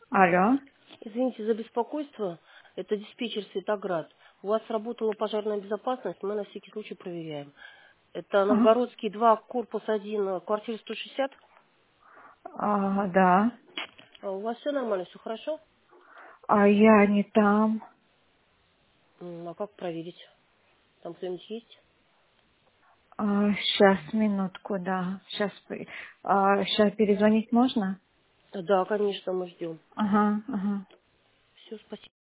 Алло. Извините за беспокойство. Это диспетчер Светоград. У вас сработала пожарная безопасность, мы на всякий случай проверяем. Это А, Новгородский 2, корпус 1, квартира 160. да. У вас все нормально, все хорошо? А я не там. А как проверить? Там кто-нибудь есть? Сейчас, минутку, да. Сейчас перезвонить можно? Да, конечно, мы ждем. Ага, ага. Все, спасибо.